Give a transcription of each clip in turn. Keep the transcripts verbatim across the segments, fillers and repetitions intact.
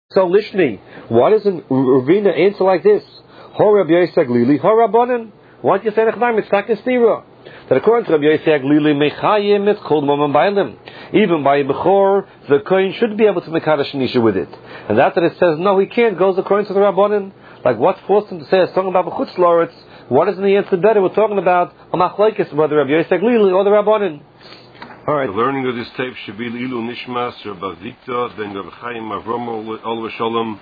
So Lishni, why doesn't Ravina answer like this? Hor Rabbi Yosef Glili, Hor Rabbanan. Why don't you say Nechdam? It's not Kestira. That according to Rabbi Yosef Glili, Mechayim, it's called Momam Bailim. Even by Bechor, the Kohen should be able to make Kaddish Nisha with it. And that that it says, no, he can't, goes according to the Rabbanan. Like, what forced him to say, it's talking about Bechutz Loretz. What isn't the answer better? We're talking about a Machlekes, whether Rabbi Yosef Glili or the Rabbanan. All right. The learning of this tape should be Ilu Nishmas, Rabbi Victor, then Rabbi Chaim Avram Olav Shalom.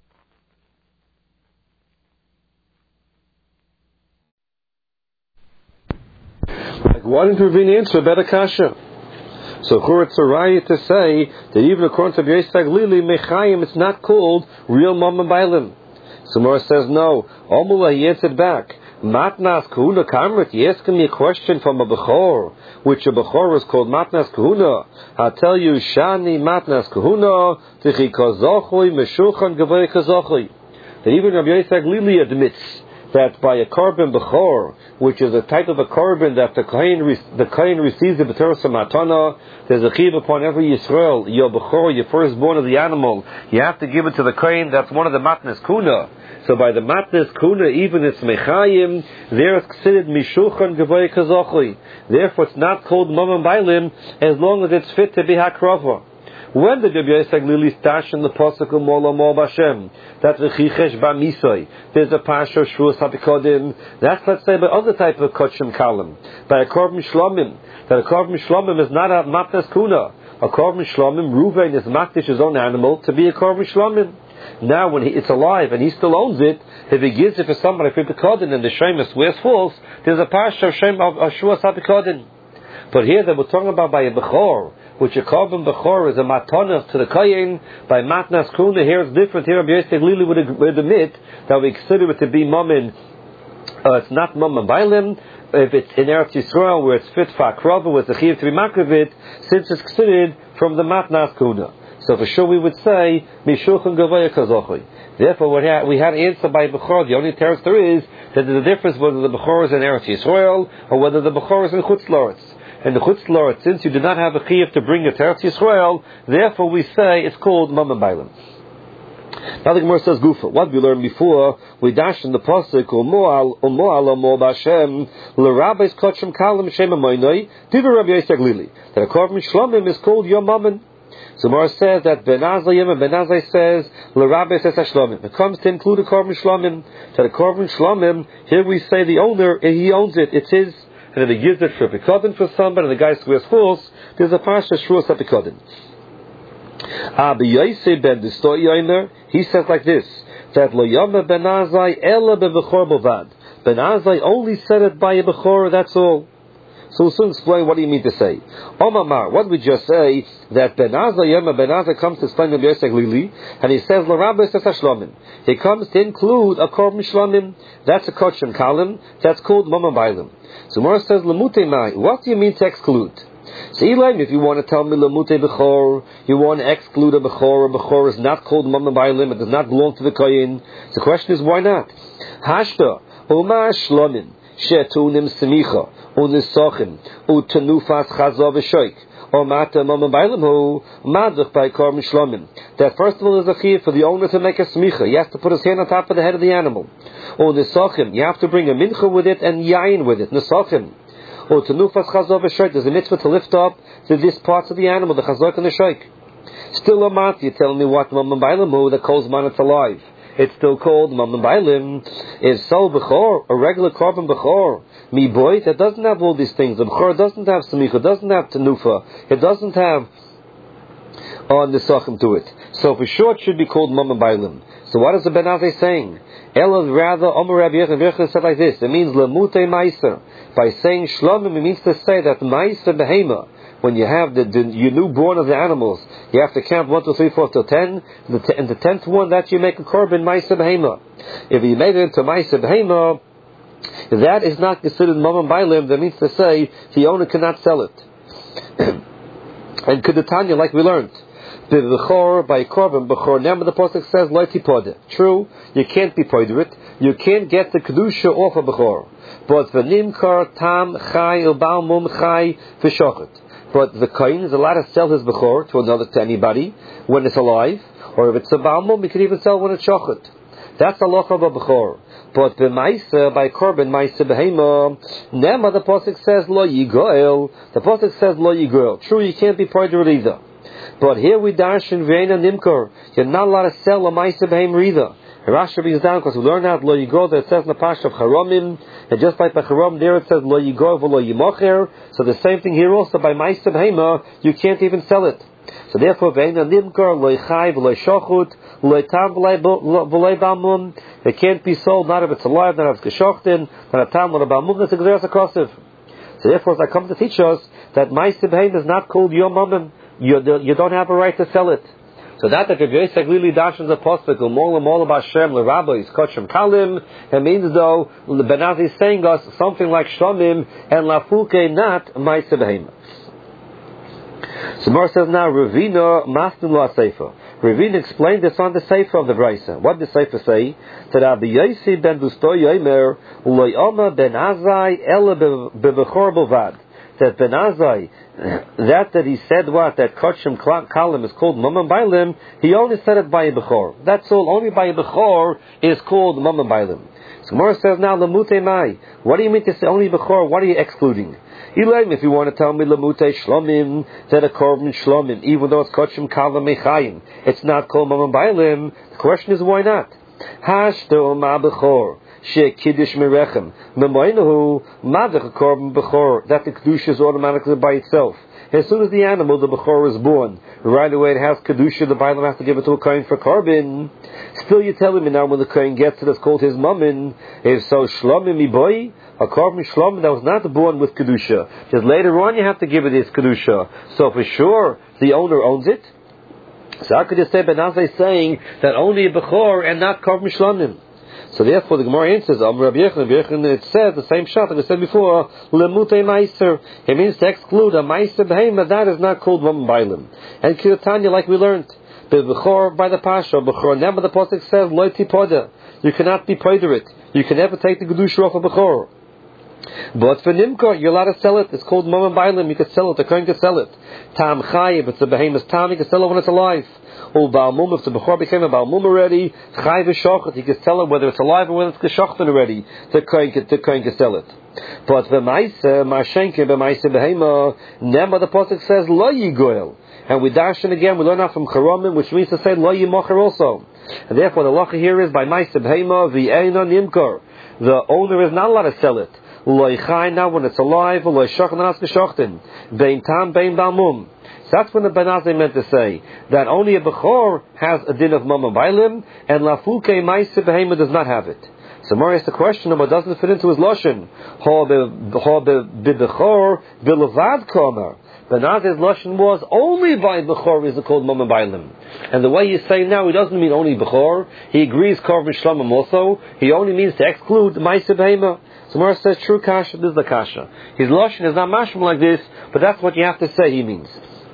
Like, why didn't Ravina answer a better kasha? So Churetz Arayah to say that even according to Rabbi Yosef Glili, Mechayim, it's not called real Mamam Bailim. So Mora says no. Omula, he answered back. Matnas Kahuna Kamrit, you asking me a question from a Bechor, which a Bechor is called Matnas Kahuna. I'll tell you, Shani Matnas Kahuna, Tichi Kazochui, Meshulchan Gavay Kazochui. That even Rabbi Yosef Glili admits that by a korban bechor, which is a type of a korban that the kohen re- the kohen receives the b'teros matana, there's a chiv upon every Yisrael. Your bechor, your firstborn of the animal, you have to give it to the kohen. That's one of the matnas kuna. So by the matnas kuna, even it's mechayim, there it's considered mishulchan gevay kazochli. Therefore, it's not called mamam bailim as long as it's fit to be hakrava. When did Rabbi Yosef Glili stash in the pasuk of Mola Mol Bashem? That's the Chichesh Bamisoi. There's a Pasha of Shruas HaPikodim. That's, let's say, by other type of Kotshim Kalim. By a Korban Shlomim. That a Korban Shlomim is not a Matnas Kuna. A Korban Shlomim, Ruvain is Makdish his own animal to be a Korban Shlomim. Now, when he, it's alive and he still owns it, if he gives it for somebody for Pikodim and the Shemus wears false, there's a Pasha of Shem of Shruas HaPikodim. But here that we're talking about by a Bechor, which a korban bechor is a matana to the kohen. By matnas kuna, here it's different. Here Rabbi Yosef Glili would, would admit that we consider it to be mammon. Uh, it's not mammon bailim. If it's in Eretz Yisrael where it's fit for akrava with the chiv to be makravit, since it's considered from the matnas kuna. So for sure we would say mishulchan gavaya kazochi. Therefore, we had, we had an answer by bechor. The only difference there is that there's a difference whether the bechor is in Eretz Yisrael or whether the bechor is in Chutz Loretz. And the Chutz Loretz, since you do not have a chiyuv to bring it to Eretz Yisrael, therefore we say it's called Mamam Bailim. Now the Gemara says Gufa. What we learned before, we dashed in the pasuk Umoal Umoal Umo Bashem LeRabbis Kotshim Kalim Shem Amoinoi Diva Rabbi Yosef Glili. That a korban shlomim is called Yom Mammon. So Gemara says that Ben Azai Yom Ben Azai says LeRabbis Es Shlomim. It comes to include a korban shlomim. That a korban shlomim, here we say the owner, he owns it. It's his. And if he gives it for Pikodim for somebody, and the guy swears false, there's a Pasha Shruas HaPikodim. Abi Yosef ben Distoy Yomer, he says like this, that Lo Yoma ben Azai Ela ben Bechor Bovad. Ben Azai only said it by a Bechor, that's all. So we'll soon explain what do you mean to say. Omamar, what did we just say? That Ben Azai Yoma Ben Azai comes to explain Rabbi Yosef Glili, and he says LeRabbis Es Shlomim. He comes to include a korban shlomim. That's a kotshim kalim. That's called mamam bailim. So Mora says lemute mai. What do you mean to exclude? So Elaim, if you want to tell me lemute bechor, you want to exclude a bechor. A bechor is not called mamam bailim. It does not belong to the kohen. The question is why not? Hashta uma shlomim shetunim semicha unisachim utanufas chazav v'shoik. That first of all is a chiyuv for the owner to make a smicha. He has to put his hand on top of the head of the animal. Or nesachim, you have to bring a mincha with it and yayin with it. Nesachim. Or tenufas chazav v'shoik. There's a mitzvah to lift up to this parts of the animal, the chazak and the shoik. Still a mat, you're telling me what mamam bailim that calls man it's alive. It's still called mamam bailim. Is sol bechor, a regular korban bechor. Mi boy, that doesn't have all these things. The bechor doesn't have samicha, doesn't have tenufa, it doesn't have on the nesachim to it. So for sure it should be called mamam bailim. So what is the Ben Azai saying? Ela rather Omer Rabbi Yechon said like this. It means lemute meiser. By saying shlomim, it means to say that meiser behema. When you have the, the your newborn of the animals, you have to count one, two, three, four till ten. And the, t- and the tenth one that you make a korban meiser behema. If you made it into meiser behema, that is not considered mamam bailim. That means to say the owner cannot sell it. And kedetanya, like we learned, the bechor by korban bechor. Now the pasuk says loiti poda. True, you can't be poder it. You can't get the kedusha off a bechor. But v'nimkar tam chai ubal mum chai v'shochet. But the kohen is allowed to sell his bechor to another, to anybody, when it's alive, or if it's a balmum, he can even sell when it's shochet. That's the halacha of a bechor. But b'maisa, by korban, maisa behema, nema, the pasuk says, lo yigoel. The pasuk says, lo yigoel. True, you can't be part of it either. But here we dash in veina nimkar. You're not allowed to sell a maisa behema either. Rashi brings down, because we learn out lo yigoel, that it says in the pash of Charomim, and just like by Charom, there it says lo yigoel v'lo yimocher. So the same thing here also, by maisa behema, you can't even sell it. So therefore, veina nimkar, lo yichai v'lo shochut, lo yitam v'lo balmum. It can't be sold, not if it's alive, not if it's geshochten, not a tam, not a balmum, that's a gzeras hakosiv. So therefore, as I come to teach us, that maisa behema is not called yom mamim. You, you don't have a right to sell it. So that the Gevesek Lili Dashan the Apostle, Mola Mola Bashem, the rabbis, Kochem Kalim, it means though, the Benazi is saying us something like Shlomim and Lafuke, not Maisa Behema. So Mar says now, Ravina Mastin La Sefer. Ravina explained this on the Sefer of the Brisa. What did the Sefer say? That Rabbi Yosi ben Bustoy Yomer, Ulay Oma ben Azai, Ela Bebechor Bovad. That Ben Azai, that that he said what, that Kochem Kalim is called Mamam Bailim, he only said it by a Bechor. That's all, only by a Bechor is called Mamam Bailim. So Gemara says now, Lamute Mai, what do you mean to say only Bechor? What are you excluding? Elaim, if you want to tell me Lamute Shlomim, that a Korban Shlomim, even though it's Kochem Kalim Mechayim, it's not called Mamam Bailim, the question is why not? Hashto Ma Bechor. She kiddush merechem. Memoinahu madach korban bechor. That the kedusha is automatically by itself. As soon as the animal, the bechor, is born, right away it has kedusha. The Bible has to give it to a kohen for korban. Still, you're telling me now when the kohen gets it, it's called his mammon. If so, shlomim iboy, a korban shlomim that was not born with kedusha. Just later on, you have to give it his kedusha. So for sure, the owner owns it. So how could you say Ben Azai saying that only a bechor and not korban shlomim? So therefore, the Gemara answers, Rabbi Yechon, it says the same shot that we said before, Lemute Meiser. It means to exclude a Meiser Behema, that is not called Mamam Bailim. And Kirtanya, like we learned, Bechor by the Pasha, Bechor, never the Pasuk says, Lo Tipoda. You cannot be paid it. You can never take the Gedusha off of Bechor. But for Nimkar, you're allowed to sell it. It's called Mamam Bailim. You can sell it. The Kohen can sell it. Tam Chayiv, it's a Behemoth's Tam, you can sell it when it's alive. Or Balmum, if the Bechor became a Balmum already, Chayiv Shochet, you can sell it whether it's alive or whether it's Geshochten already. The Kohen can, the Kohen can sell it. But the Maise, Mashenke, B'Maise Behema, Nema, the Pasuk says, Lo Yigoel. And we dash in again, we learn out from Charomim, which means to say, Lo Yimocher also. And therefore, the Lacha here is, by Maise Behema, V'Eina Nimkar. The owner is not allowed to sell it. Lo Yichai, now when it's alive, Lo Yishochten, not Geshochten. Bein Tam, Bein Balmum. So that's when the Ben Azai meant to say that only a Bechor has a din of Mamam Bailim, and Lafuke Maise Behema does not have it. So Mari asks the question of what doesn't fit into his Lashon. Ha Bechor Bilevad Komer. Ben Azai's Lashon was only by Bechor is it called Mamam Bailim. And the way he's saying now, he doesn't mean only Bechor. He agrees Korban Shlomim also. He only means to exclude Maise Behema. So Mari says, true kasha, this is the kasha. His Lashon is not mashma like this, but that's what you have to say he means.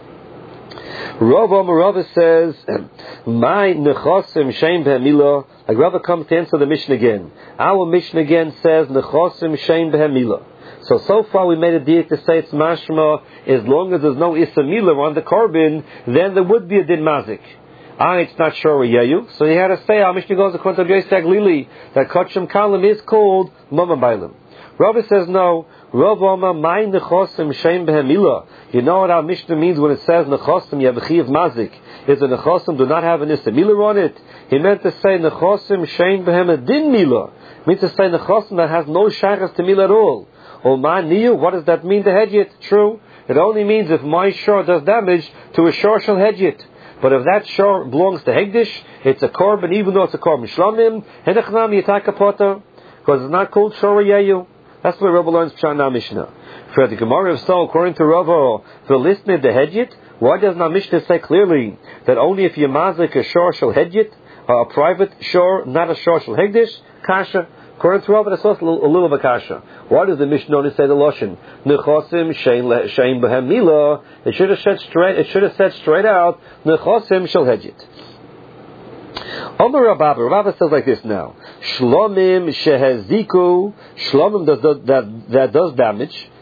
Rav Rava says, "My nechosim shein behemila." Like Rava comes to answer the Mishnah again. Our Mishnah again says nechosim shein behemila. So so far we made a deal to say it's mashma. As long as there's no isamila on the korban, then there would be a din mazik. Ah, it's not sure yeyu. So he had to say our Mishnah goes according to Yosef Lili that Kochem Kalim is called Mamam Bailim. Rava says no. Rav Oma, my nechosim shein behemila. You know what our Mishnah means when it says nechosim, you have a chi of mazik. Is the nechosim do not have an isamila on it? He meant to say nechosim shein behema din mila. It means to say nechosim that has no shaychus to mila at all. Or my niyu, what does that mean to hedge it? True. It only means if my shor does damage to a shor shall hedge it. But if that shor belongs to Hegdish, it's a korban, even though it's a korban shlomim, henechnam yitaka potter, because it's not called shor yeyu. That's where Rabbi learns Pshana Mishnah. For the Gemara of so, according to Rabbi, for listening to hedge it, why doesn't our Mishnah say clearly that only if you mazik a shor shall hedge it, a private shor, not a shor shall hegdish? Kasha. According to Rabbi, that's also a little of a kasha. Why does the Mishnah only say the Lashon? Nechosim shein behem mila. It should have said straight. It should have said straight out. Nechosim shall hedge it. Omer Rabba, Rabba says like this now. Shlomim sheheziku. Shlomim does that that does damage.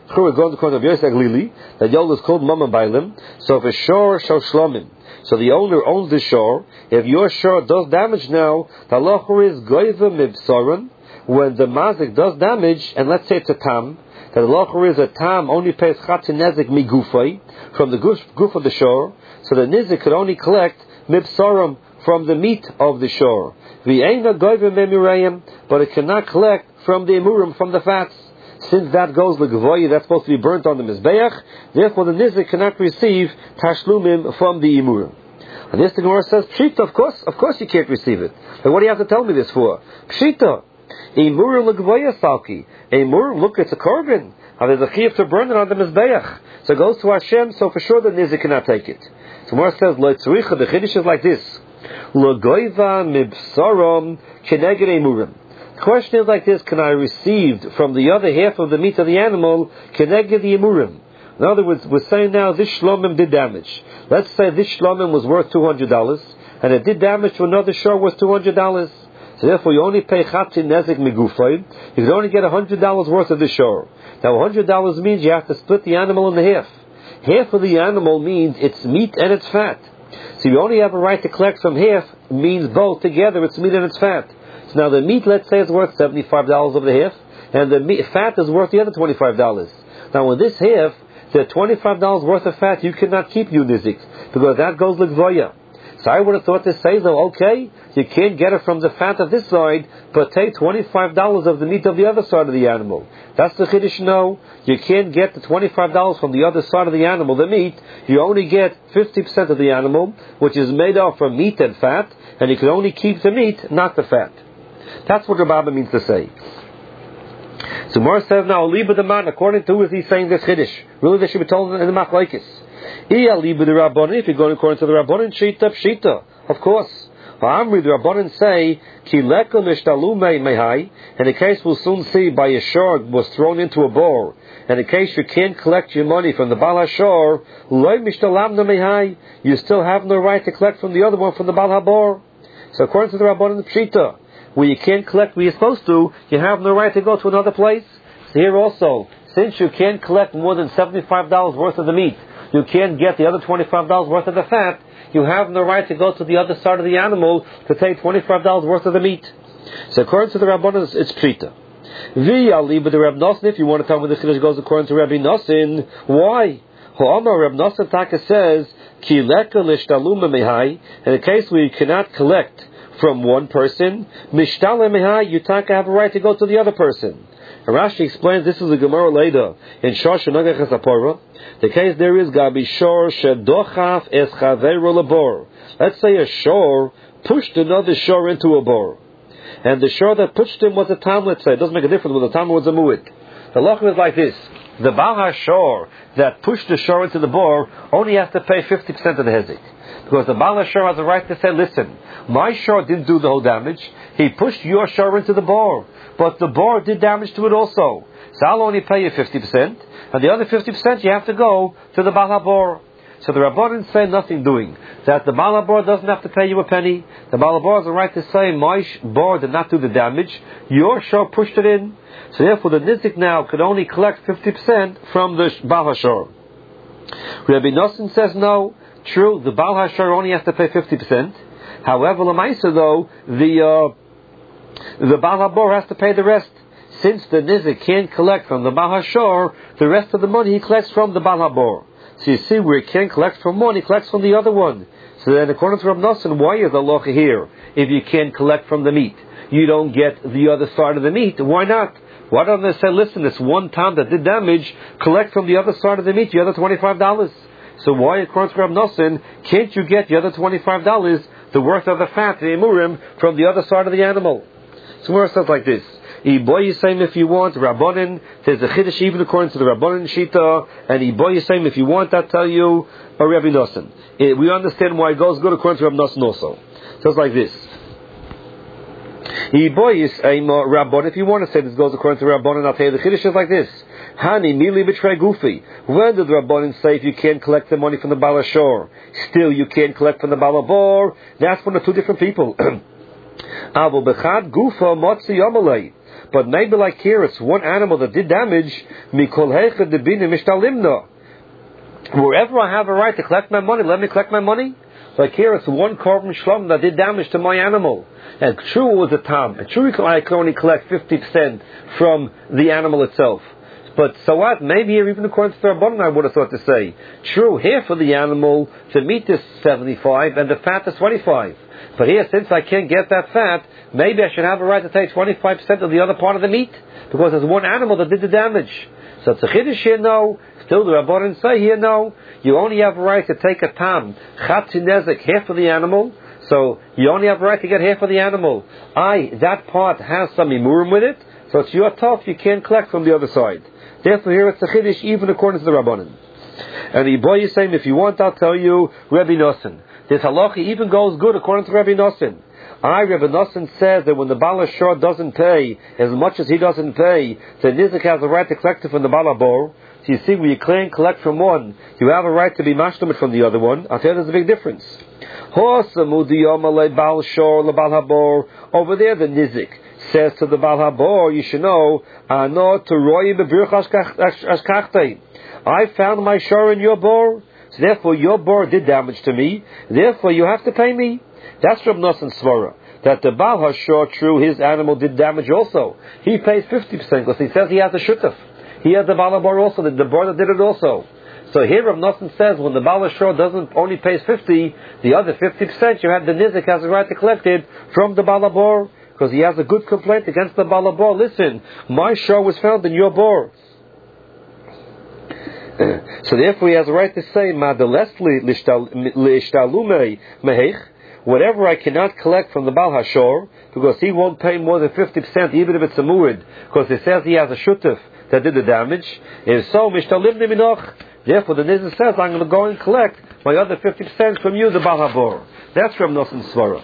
We're going to call the Yosef Lili, that Yol is called Mama Bailim. So if a shore shall shlomim, so the owner owns the shore. If your shore does damage now, the halacha is goyva mibsaron. When the mazik does damage, and let's say it's a tam, that the halacha is a tam only pays chatzin nezik migufay from the goof, goof of the shore. So the nizik could only collect mibsaron from the meat of the shore. V'eina goyva memirayim, but it cannot collect from the emurim, from the fats. Since that goes legavoya, that's supposed to be burnt on the mizbeach. Therefore, the nizik cannot receive tashlumim from the emurim. And this the Gemara says, Pshita, of course, of course you can't receive it. But what do you have to tell me this for? Pshita, emurim legavoya salki. Emurim, look, it's a korban. And there's a chiyuv to burn it on the mizbeach. So it goes to Hashem. So for sure the nizik cannot take it. So Gemara says, lo tzricha. The chiddush is like this: L'goyva mibsarom keneged emurim. The question is like this: can I receive from the other half of the meat of the animal keneged the emurim? In other words, we're saying now this shlomim did damage. Let's say this shlomim was worth two hundred dollars, and it did damage to another shore worth two hundred dollars. So therefore, you only pay chatzin nezik migufay. You can only get one hundred dollars worth of the shore. Now, one hundred dollars means you have to split the animal in half. Half of the animal means it's meat and it's fat. So you only have a right to collect from half, means both together, it's meat and it's fat. So now the meat, let's say, is worth seventy-five dollars of the half, and the meat, fat is worth the other twenty-five dollars. Now, in this half, the twenty-five dollars worth of fat you cannot keep, you nizik, because that goes l'gvoya. So I would have thought to say, though, okay, you can't get it from the fat of this side, but take twenty-five dollars of the meat of the other side of the animal. That's the chiddush. No, you can't get the twenty-five dollars from the other side of the animal, the meat. You only get fifty percent of the animal, which is made up from meat and fat, and you can only keep the meat, not the fat. That's what Rabbi means to say. So Mor says now, Liba the man, according to who is he saying this chiddush? Really, they should be told in the machlokes. Iya Liba the Rabbanon, if you're going according to the Rabbanon, Shita, Pshita, of course. Amri, the Rabbanon say, Ki leka mishtalumei mehai, and the case we'll soon see by a shore was thrown into a bore, and in case you can't collect your money from the Baal HaShor, loy mishtalamna mehai, you still have no right to collect from the other one, from the Baal HaBor. So according to the Rabbanon, Pshita, where you can't collect where you're supposed to, you have no right to go to another place. So here also, since you can't collect more than seventy-five dollars worth of the meat, you can't get the other twenty-five dollars worth of the fat, you have no right to go to the other side of the animal to take twenty-five dollars worth of the meat. So according to the Rabbanon, it's Pshita. V'yali, but the Reb Nosson, if you want to tell me the chiddush goes according to Rabbi Nosson, why? Ho'amar Reb Nosson Taka says, Ki leka lishtaluma mehai, in a case where you cannot collect from one person, mishtale mehai, you taka have a right to go to the other person. And Rashi explains this is a Gemara later in Shor Shenogach Hasapora. The case there is Gabi Shor Shedochaf Es Chaveiro Labor. Let's say a shore pushed another shore into a bor, and the shore that pushed him was a tam. Let's say it doesn't make a difference whether the tam was a mu'id. The lachim is like this: the Baal HaShor that pushed the shore into the bor only has to pay fifty percent of the hezek. Because the Baal HaShor has a right to say, listen, my shore didn't do the whole damage. He pushed your shore into the bor, but the bor did damage to it also. So I'll only pay you fifty percent, and the other fifty percent you have to go to the Baal HaBor. So the Rabbanan say nothing doing. That the Baal HaBor doesn't have to pay you a penny. The Baal HaBor has a right to say, my bor did not do the damage. Your shore pushed it in. So therefore the Nizik now could only collect fifty percent from the Baal HaShor. Rabbi Nosson says no. True, the Baal HaShor only has to pay fifty percent. However, Lamaisa though, the uh, the Baal HaBor has to pay the rest. Since the Nizik can't collect from the Baal HaShor, the rest of the money he collects from the Baal HaBor. So you see, where he can't collect from one, he collects from the other one. So then, according to Reb Nosson, why is the locha here? If you can't collect from the meat, you don't get the other side of the meat. Why not? Why don't they say, listen, this one time that did damage, collect from the other side of the meat, the other twenty-five dollars. So why, according to Reb Nosson, can't you get the other twenty-five dollars, the worth of the fat, the emurim, from the other side of the animal? So where it says like this: Iboy Yisayim if you want, Rabbanin, there's a chiddush even according to the Rabbanin Shita, and Iboy Yisayim if you want, I tell you, or Rabbi Nosson. It, we understand why it goes good according to Rabbi Nosson also. So it's like this. Iboy Yisayim Rabbanin, if you want to say this goes according to Rabbanin, I'll tell you the chiddush is like this. Hani mili betray gufi. When did the Rabbanin say if you can't collect the money from the Baal HaShor, still you can't collect from the Baal HaBor? That's one of two different people. Avo bechad gufa motzi yomalei. But maybe like here, it's one animal that did damage. Mikol heichad debina mishtalimna. Wherever I have a right to collect my money, let me collect my money. Like here, it's one korban shlom that did damage to my animal. And true, it was a tam. And true, I can only collect fifty percent from the animal itself. But so what? Maybe here, even according to the Rabbanan, I would have thought to say, true, here for the animal, the meat is seventy-five and the fat is twenty-five. But here, since I can't get that fat, maybe I should have a right to take twenty-five percent of the other part of the meat, because there's one animal that did the damage. So it's a chiddush here, no. Still, the Rabbanan say here, no. You only have a right to take a tam, chatzi nezek, half of the animal. So you only have a right to get half of the animal. I, that part has some imurim with it, so it's your tough, you can't collect from the other side. Therefore, here it's a chiddush, even according to the Rabbanan. And the boy is saying, if you want, I'll tell you, Rabbi Nosson. This halacha even goes good according to Rabbi Nosson. I, Rabbi Nosson, says that when the Baal HaShor doesn't pay as much as he doesn't pay, the Nizik has a right to collect it from the Baal HaBor. So you see, when you can't collect from one, you have a right to be mashlamit from the other one. I'll tell you there's a big difference. Over there, the Nizik says to the Baal HaBor, you should know, I found my shor in your bor, so therefore your bor did damage to me, therefore you have to pay me. That's Reb Nosson Svara, that the Baal HaShor, true, his animal did damage also. He pays fifty percent because he says he has a shutaf. He has the Baal HaBor also, the, the bor that did it also. So here Reb Nosson says when the Baal HaShor doesn't only pays fifty, the other fifty percent you have the Nizik has a right to collect it from the Baal HaBor, because he has a good complaint against the Baal HaBor. Listen, my shor was found in your bor. So therefore he has a right to say, whatever I cannot collect from the Baal HaShor, because he won't pay more than fifty percent, even if it's a mu'id, because it says he has a shutuf that did the damage. If so, mishtalim niminoch. Therefore the Nizir says, I'm going to go and collect my other fifty percent from you, the Baal HaBor. That's from Nosson Svara.